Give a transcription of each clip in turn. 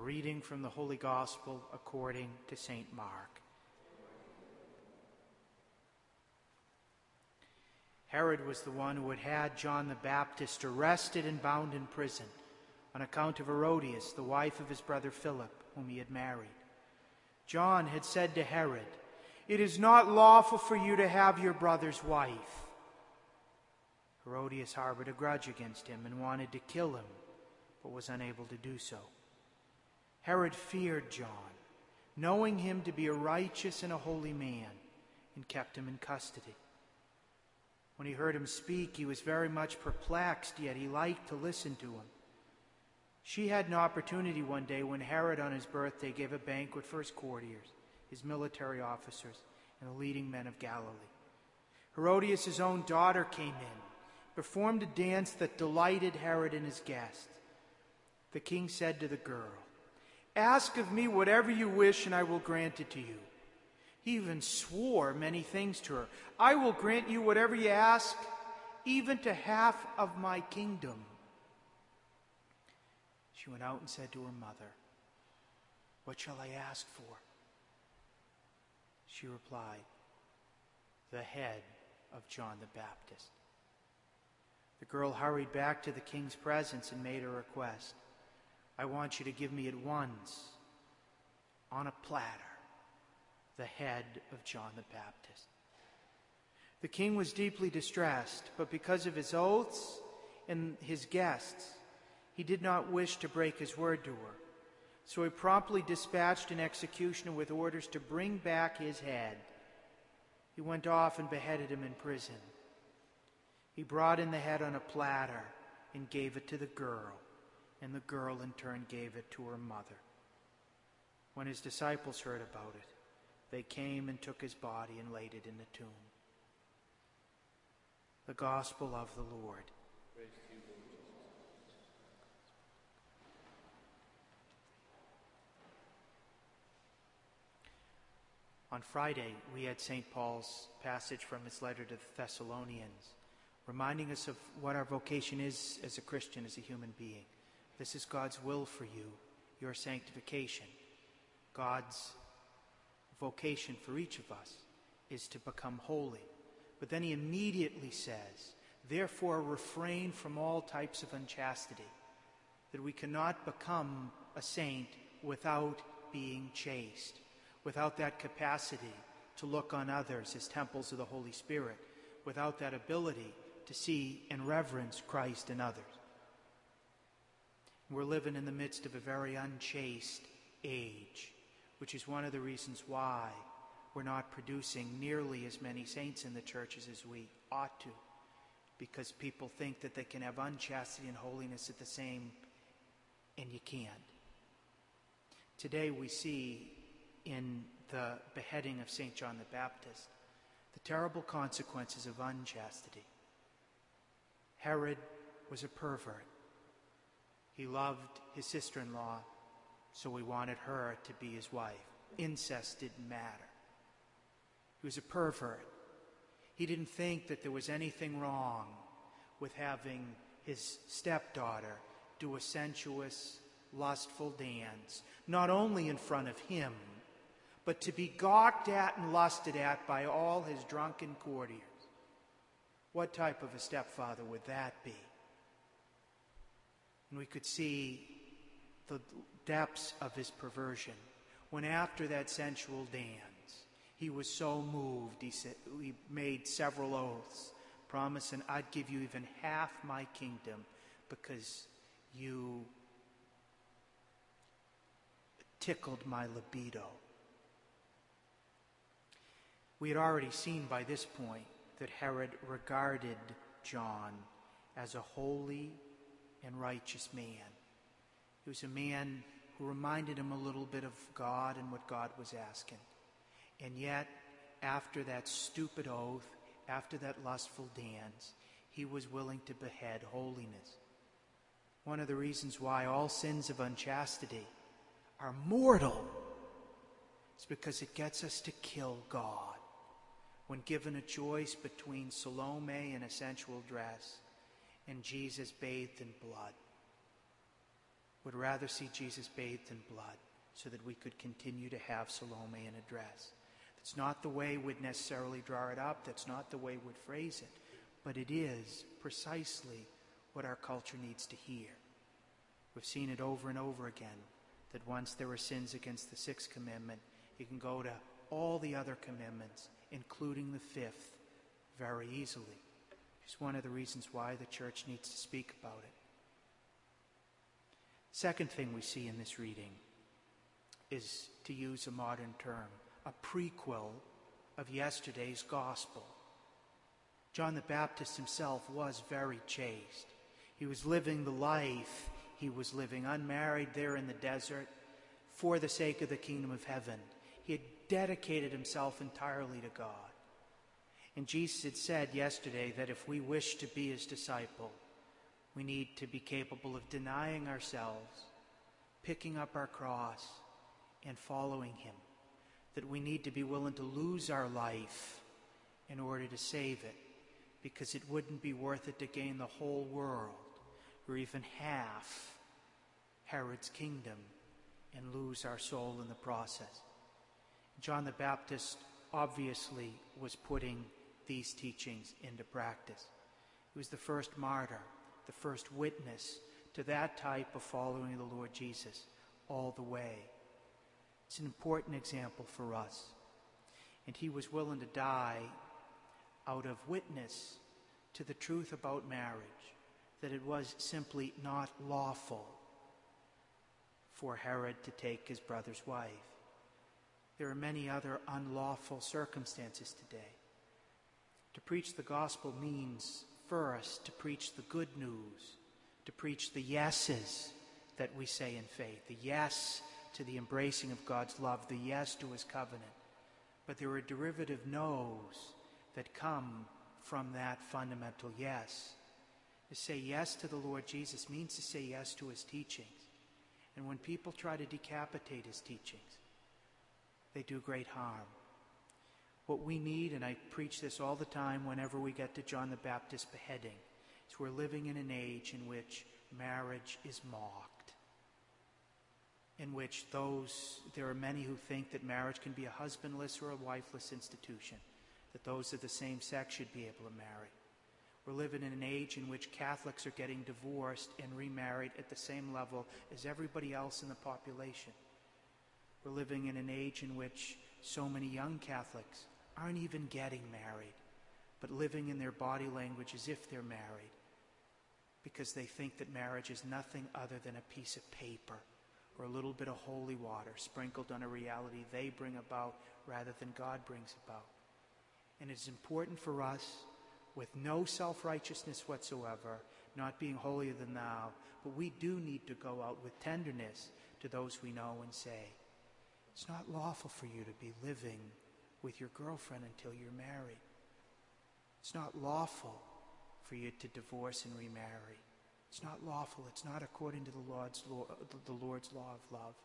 A reading from the Holy Gospel according to St. Mark. Herod was the one who had had John the Baptist arrested and bound in prison on account of Herodias, the wife of his brother Philip, whom he had married. John had said to Herod, "It is not lawful for you to have your brother's wife." Herodias harbored a grudge against him and wanted to kill him, but was unable to do so. Herod feared John, knowing him to be a righteous and a holy man, and kept him in custody. When he heard him speak, he was very much perplexed, yet he liked to listen to him. She had an opportunity one day when Herod, on his birthday, gave a banquet for his courtiers, his military officers, and the leading men of Galilee. Herodias' own daughter came in, performed a dance that delighted Herod and his guests. The king said to the girl, "Ask of me whatever you wish, and I will grant it to you." He even swore many things to her. "I will grant you whatever you ask, even to half of my kingdom." She went out and said to her mother, "What shall I ask for?" She replied, "The head of John the Baptist." The girl hurried back to the king's presence and made a request. "I want you to give me at once, on a platter, the head of John the Baptist." The king was deeply distressed, but because of his oaths and his guests, he did not wish to break his word to her. So he promptly dispatched an executioner with orders to bring back his head. He went off and beheaded him in prison. He brought in the head on a platter and gave it to the girl, and the girl in turn gave it to her mother. When his disciples heard about it, they came and took his body and laid it in the tomb. The Gospel of the Lord. Praise to you, Lord Jesus. On Friday, we had St. Paul's passage from his letter to the Thessalonians, reminding us of what our vocation is as a Christian, as a human being. This is God's will for you, your sanctification. God's vocation for each of us is to become holy. But then he immediately says, "Therefore refrain from all types of unchastity," that we cannot become a saint without being chaste, without that capacity to look on others as temples of the Holy Spirit, without that ability to see and reverence Christ in others. We're living in the midst of a very unchaste age, which is one of the reasons why we're not producing nearly as many saints in the churches as we ought to, because people think that they can have unchastity and holiness at the same, and you can't. Today we see in the beheading of St. John the Baptist the terrible consequences of unchastity. Herod was a pervert. He loved his sister-in-law, so he wanted her to be his wife. Incest didn't matter. He was a pervert. He didn't think that there was anything wrong with having his stepdaughter do a sensuous, lustful dance, not only in front of him, but to be gawked at and lusted at by all his drunken courtiers. What type of a stepfather would that be? And we could see the depths of his perversion when, after that sensual dance, he was so moved, he made several oaths, promising, "I'd give you even half my kingdom because you tickled my libido." We had already seen by this point that Herod regarded John as a holy and righteous man. He was a man who reminded him a little bit of God and what God was asking. And yet, after that stupid oath, after that lustful dance, he was willing to behead holiness. One of the reasons why all sins of unchastity are mortal is because it gets us to kill God. When given a choice between Salome in a sensual dress and Jesus bathed in blood, would rather see Jesus bathed in blood so that we could continue to have Salome in a dress. That's not the way we'd necessarily draw it up. That's not the way we'd phrase it. But it is precisely what our culture needs to hear. We've seen it over and over again, that once there are sins against the sixth commandment, you can go to all the other commandments, including the fifth, very easily. It's one of the reasons why the church needs to speak about it. Second thing we see in this reading is, to use a modern term, a prequel of yesterday's gospel. John the Baptist himself was very chaste. He was living the life he was living, unmarried there in the desert, for the sake of the kingdom of heaven. He had dedicated himself entirely to God. And Jesus had said yesterday that if we wish to be his disciple, we need to be capable of denying ourselves, picking up our cross, and following him. That we need to be willing to lose our life in order to save it, because it wouldn't be worth it to gain the whole world, or even half Herod's kingdom, and lose our soul in the process. John the Baptist obviously was putting these teachings into practice. He was the first martyr, the first witness to that type of following the Lord Jesus all the way. It's an important example for us. And he was willing to die out of witness to the truth about marriage, that it was simply not lawful for Herod to take his brother's wife. There are many other unlawful circumstances today. To preach the gospel means first to preach the good news, to preach the yeses that we say in faith, the yes to the embracing of God's love, the yes to his covenant. But there are derivative no's that come from that fundamental yes. To say yes to the Lord Jesus means to say yes to his teachings. And when people try to decapitate his teachings, they do great harm. What we need, and I preach this all the time whenever we get to John the Baptist's beheading, is we're living in an age in which marriage is mocked, in which there are many who think that marriage can be a husbandless or a wifeless institution, that those of the same sex should be able to marry. We're living in an age in which Catholics are getting divorced and remarried at the same level as everybody else in the population. We're living in an age in which so many young Catholics aren't even getting married, but living in their body language as if they're married, because they think that marriage is nothing other than a piece of paper or a little bit of holy water sprinkled on a reality they bring about rather than God brings about. And it's important for us, with no self-righteousness whatsoever, not being holier than thou, but we do need to go out with tenderness to those we know and say, it's not lawful for you to be living with your girlfriend until you're married. It's not lawful for you to divorce and remarry. It's not lawful. It's not according to the Lord's law of love.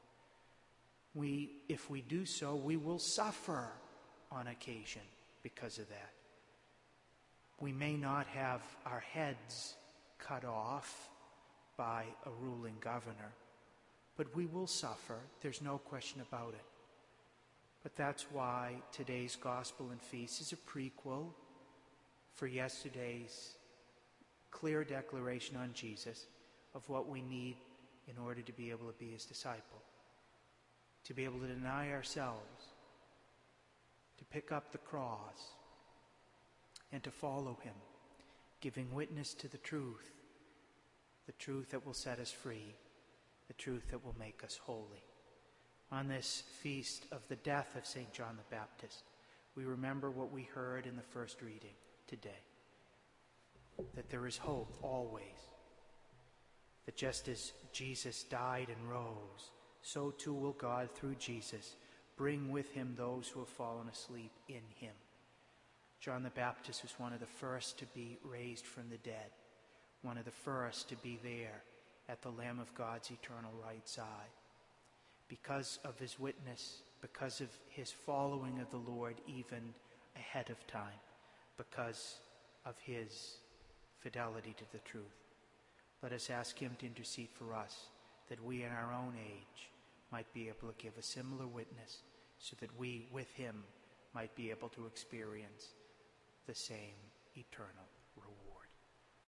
If we do so, we will suffer on occasion because of that. We may not have our heads cut off by a ruling governor, but we will suffer. There's no question about it. But that's why today's gospel and feast is a prequel for yesterday's clear declaration on Jesus of what we need in order to be able to be his disciple. To be able to deny ourselves, to pick up the cross, and to follow him, giving witness to the truth that will set us free, the truth that will make us holy. On this feast of the death of St. John the Baptist, we remember what we heard in the first reading today, that there is hope always, that just as Jesus died and rose, so too will God, through Jesus, bring with him those who have fallen asleep in him. John the Baptist was one of the first to be raised from the dead, one of the first to be there at the Lamb of God's eternal right side. Because of his witness, because of his following of the Lord even ahead of time, because of his fidelity to the truth. Let us ask him to intercede for us, that we in our own age might be able to give a similar witness, so that we, with him, might be able to experience the same eternal reward.